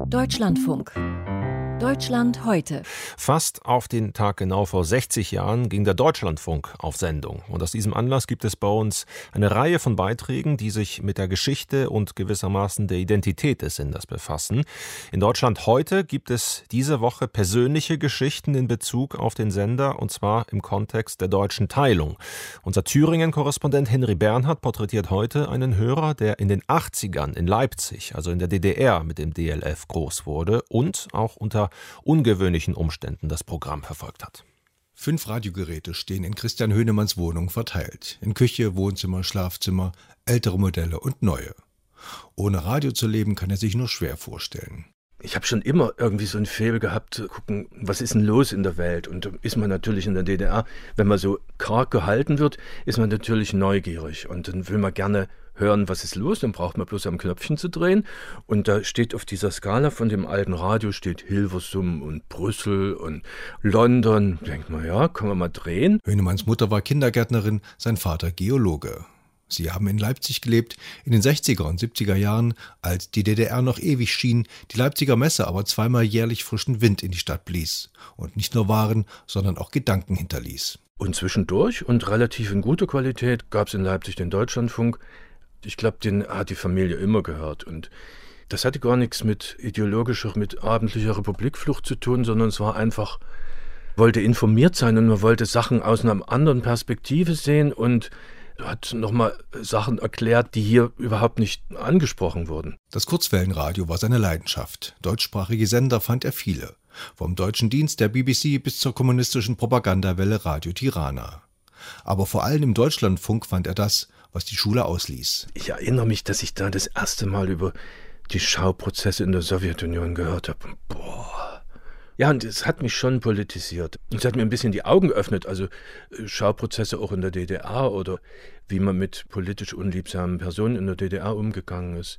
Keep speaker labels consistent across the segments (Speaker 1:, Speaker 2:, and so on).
Speaker 1: Deutschlandfunk. Deutschland heute.
Speaker 2: Fast auf den Tag genau vor 60 Jahren ging der Deutschlandfunk auf Sendung. Und aus diesem Anlass gibt es bei uns eine Reihe von Beiträgen, die sich mit der Geschichte und gewissermaßen der Identität des Senders befassen. In Deutschland heute gibt es diese Woche persönliche Geschichten in Bezug auf den Sender, und zwar im Kontext der deutschen Teilung. Unser Thüringen-Korrespondent Henry Bernhard porträtiert heute einen Hörer, der in den 80ern in Leipzig, also in der DDR, mit dem DLF groß wurde und auch unter ungewöhnlichen Umständen das Programm verfolgt hat.
Speaker 3: 5 Radiogeräte stehen in Christian Hönemanns Wohnung verteilt. In Küche, Wohnzimmer, Schlafzimmer, ältere Modelle und neue. Ohne Radio zu leben, kann er sich nur schwer vorstellen.
Speaker 4: Ich habe schon immer irgendwie so ein Faible gehabt, zu gucken, was ist denn los in der Welt? Und ist man natürlich in der DDR, wenn man so karg gehalten wird, ist man natürlich neugierig. Und dann will man gerne hören, was ist los, dann braucht man bloß am Knöpfchen zu drehen. Und da steht auf dieser Skala von dem alten Radio, steht Hilversum und Brüssel und London. Denkt man, ja, können wir mal drehen.
Speaker 3: Hönemanns Mutter war Kindergärtnerin, sein Vater Geologe. Sie haben in Leipzig gelebt, in den 60er und 70er Jahren, als die DDR noch ewig schien, die Leipziger Messe aber zweimal jährlich frischen Wind in die Stadt blies und nicht nur Waren, sondern auch Gedanken hinterließ.
Speaker 4: Und zwischendurch und relativ in guter Qualität gab es in Leipzig den Deutschlandfunk. Ich glaube, den hat die Familie immer gehört. Und das hatte gar nichts mit ideologischer, mit abendlicher Republikflucht zu tun, sondern es war einfach, wollte informiert sein und man wollte Sachen aus einer anderen Perspektive sehen und hat nochmal Sachen erklärt, die hier überhaupt nicht angesprochen wurden.
Speaker 3: Das Kurzwellenradio war seine Leidenschaft. Deutschsprachige Sender fand er viele. Vom deutschen Dienst der BBC bis zur kommunistischen Propagandawelle Radio Tirana. Aber vor allem im Deutschlandfunk fand er das, was die Schule ausließ.
Speaker 4: Ich erinnere mich, dass ich da das erste Mal über die Schauprozesse in der Sowjetunion gehört habe. Boah. Ja, und es hat mich schon politisiert. Es hat mir ein bisschen die Augen geöffnet, also Schauprozesse auch in der DDR oder wie man mit politisch unliebsamen Personen in der DDR umgegangen ist.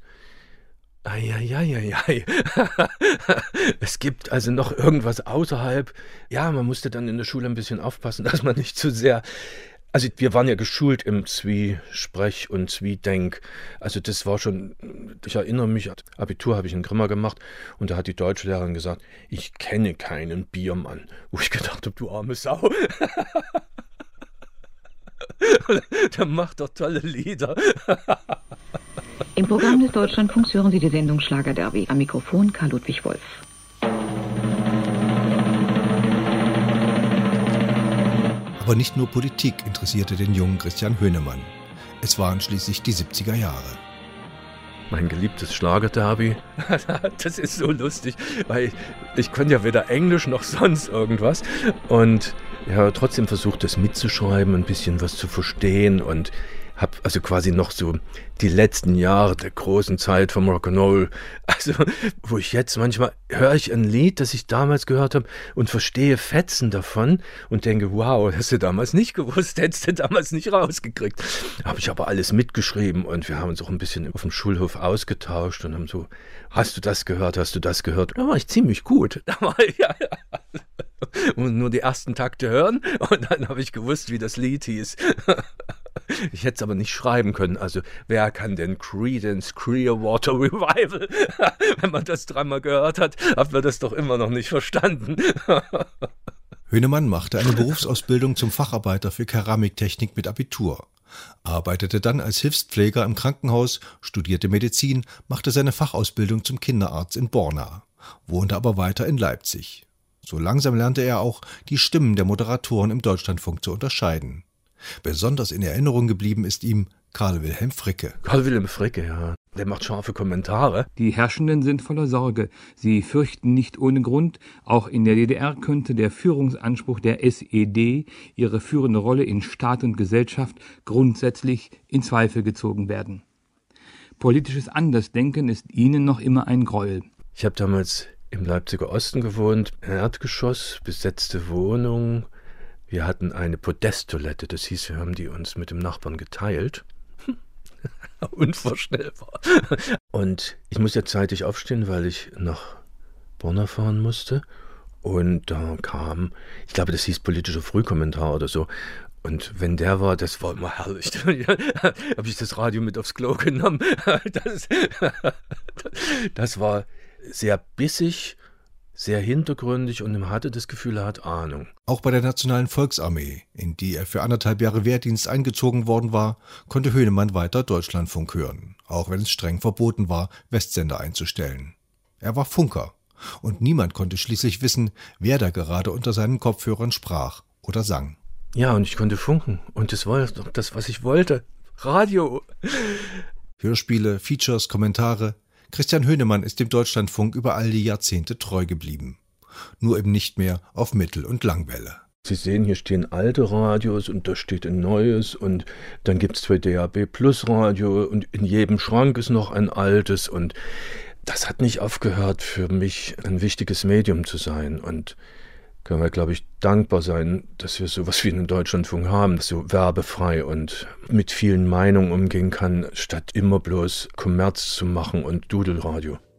Speaker 4: Eieieiei. Es gibt also noch irgendwas außerhalb. Ja, man musste dann in der Schule ein bisschen aufpassen, dass man nicht zu sehr... Also wir waren ja geschult im Zwiesprech und Zwiedenk. Also das war schon, ich erinnere mich, Abitur habe ich in Grimma gemacht und da hat die Deutschlehrerin gesagt, ich kenne keinen Biermann. Wo ich gedacht habe, du arme Sau. Der macht doch tolle Lieder.
Speaker 1: Im Programm des Deutschlandfunks hören Sie die Sendung Schlagerderby. Am Mikrofon Karl Ludwig Wolf.
Speaker 3: Aber nicht nur Politik interessierte den jungen Christian Hönemann. Es waren schließlich die 70er Jahre.
Speaker 4: Mein geliebtes Schlagerderby, das ist so lustig, weil ich konnte ja weder Englisch noch sonst irgendwas. Und ich habe trotzdem versucht, das mitzuschreiben, ein bisschen was zu verstehen und habe also quasi noch so die letzten Jahre der großen Zeit vom Rock'n'Roll, also wo ich jetzt manchmal höre ich ein Lied, das ich damals gehört habe und verstehe Fetzen davon und denke, wow, hast du damals nicht gewusst, hättest du damals nicht rausgekriegt. Habe ich aber alles mitgeschrieben und wir haben uns auch ein bisschen auf dem Schulhof ausgetauscht und haben so, hast du das gehört? Da war ich ziemlich gut. Da war ich, ja. Und nur die ersten Takte hören und dann habe ich gewusst, wie das Lied hieß. Ich hätte es aber nicht schreiben können. Also wer kann denn Creedence Clearwater Revival? Wenn man das dreimal gehört hat, hat man das doch immer noch nicht verstanden.
Speaker 3: Hönemann machte eine Berufsausbildung zum Facharbeiter für Keramiktechnik mit Abitur. Arbeitete dann als Hilfspfleger im Krankenhaus, studierte Medizin, machte seine Fachausbildung zum Kinderarzt in Borna, wohnte aber weiter in Leipzig. So langsam lernte er auch, die Stimmen der Moderatoren im Deutschlandfunk zu unterscheiden. Besonders in Erinnerung geblieben ist ihm Karl Wilhelm Fricke.
Speaker 4: Karl Wilhelm Fricke, ja. Der macht scharfe Kommentare.
Speaker 5: Die Herrschenden sind voller Sorge. Sie fürchten nicht ohne Grund, auch in der DDR könnte der Führungsanspruch der SED, ihre führende Rolle in Staat und Gesellschaft, grundsätzlich in Zweifel gezogen werden. Politisches Andersdenken ist ihnen noch immer ein Gräuel.
Speaker 4: Ich habe damals im Leipziger Osten gewohnt, Erdgeschoss, besetzte Wohnung. Wir hatten eine Podesttoilette, das hieß, wir haben die uns mit dem Nachbarn geteilt. Unvorstellbar. Und ich musste zeitig aufstehen, weil ich nach Borna fahren musste. Und da kam, ich glaube, das hieß politischer Frühkommentar oder so. Und wenn der war, das war immer herrlich. Habe ich das Radio mit aufs Klo genommen. Das war sehr bissig, sehr hintergründig und man hatte das Gefühl, er hat Ahnung.
Speaker 3: Auch bei der Nationalen Volksarmee, in die er für 1,5 Jahre Wehrdienst eingezogen worden war, konnte Hönemann weiter Deutschlandfunk hören, auch wenn es streng verboten war, Westsender einzustellen. Er war Funker und niemand konnte schließlich wissen, wer da gerade unter seinen Kopfhörern sprach oder sang.
Speaker 4: Ja, und ich konnte funken und das war doch das, was ich wollte. Radio.
Speaker 3: Hörspiele, Features, Kommentare. Christian Hönemann ist dem Deutschlandfunk über all die Jahrzehnte treu geblieben. Nur eben nicht mehr auf Mittel- und Langwelle.
Speaker 4: Sie sehen, hier stehen alte Radios und da steht ein neues und dann gibt es 2 DAB Plus Radio und in jedem Schrank ist noch ein altes und das hat nicht aufgehört, für mich ein wichtiges Medium zu sein und können wir, glaube ich, dankbar sein, dass wir sowas wie einen Deutschlandfunk haben, das so werbefrei und mit vielen Meinungen umgehen kann, statt immer bloß Kommerz zu machen und Dudelradio.